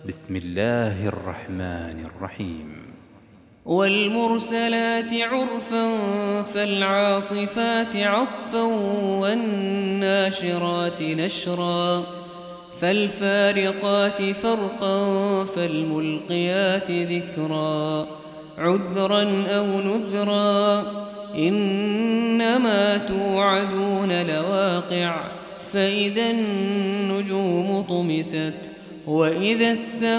بسم الله الرحمن الرحيم. والمرسلات عرفا فالعاصفات عصفا والناشرات نشرا فالفارقات فرقا فالملقيات ذكرا عذرا أو نذرا إنما توعدون لواقع فإذا النجوم طمست وإذا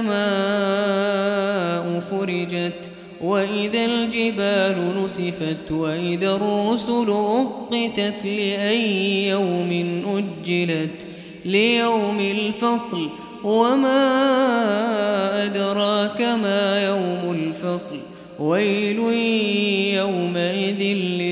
السماء فرجت وإذا الجبال نسفت وإذا الرسل أقتت لأي يوم أجلت ليوم الفصل وما أدراك ما يوم الفصل ويل يومئذ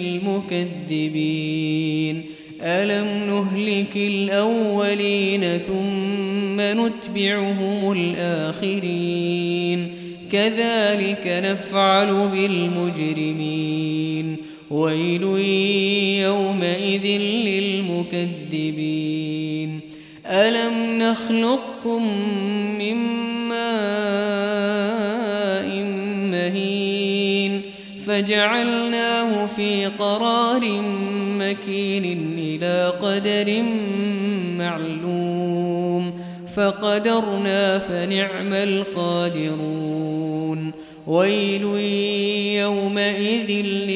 للمكذبين ألم نهلك الأولين ثم نتبعهم الآخرين كذلك نفعل بالمجرمين ويل يومئذ للمكذبين ألم نخلقكم من ماء مهين فجعلناه في قرار مكين إلى قدر معلوم فقدرنا فنعم القادرون ويل يومئذ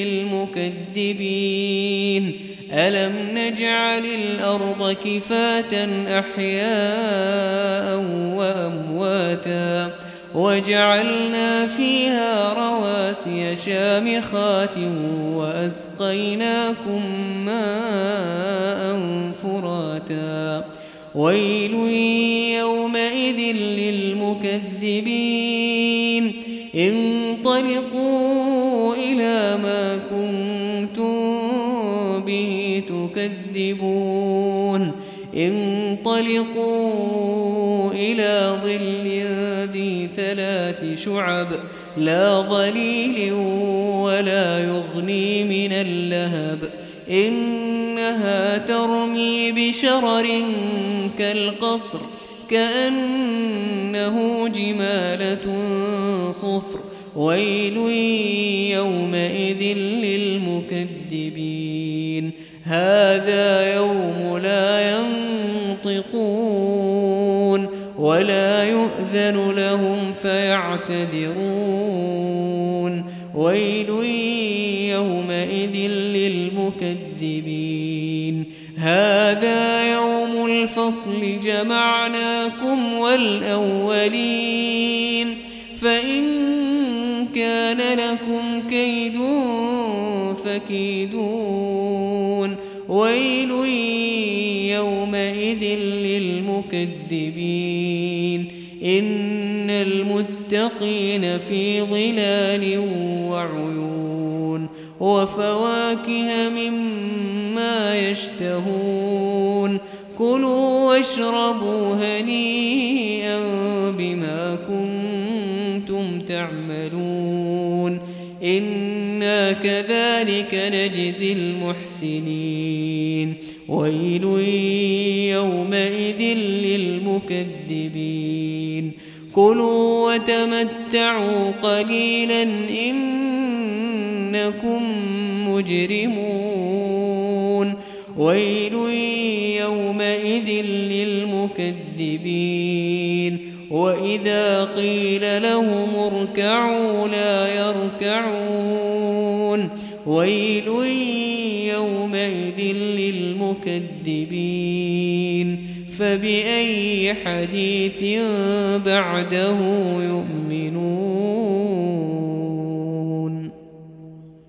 للمكذبين ألم نجعل الأرض كفاة أحياء وأمواتا وجعلنا فيها رواسي شامخات وأسقيناكم ماء فراتا ويل يومئذ للمكذبين انطلقوا إلى ما كنتم به تكذبون انطلقوا إلى ظل ذي 3 شعب لا ظليل ولا يغني من اللهب إنها ترمي بشرر كالقصر كأنه جمالة صفر ويل يومئذ للمكذبين هذا يوم لا ينطقون ولا يؤذن لهم فيعتذرون ويل يومئذ للمكذبين هذا يوم الفصل جمعناكم والأولين فإن كان لكم كيد فكيدون ويل يومئذ للمكذبين إن المتقين في ظلال وعيون وفواكه مما يشتهون كلوا واشربوا هنيئا بما كنتم تعملون إنا كذلك نجزي المحسنين ويل يومئذ للمكذبين كلوا وتمتعوا قليلا إنكم مجرمون ويل يومئذ للمكذبين وإذا قيل لهم اركعوا لا يركعون ويل يومئذ للمكذبين فبأي حديث بعده يؤمنون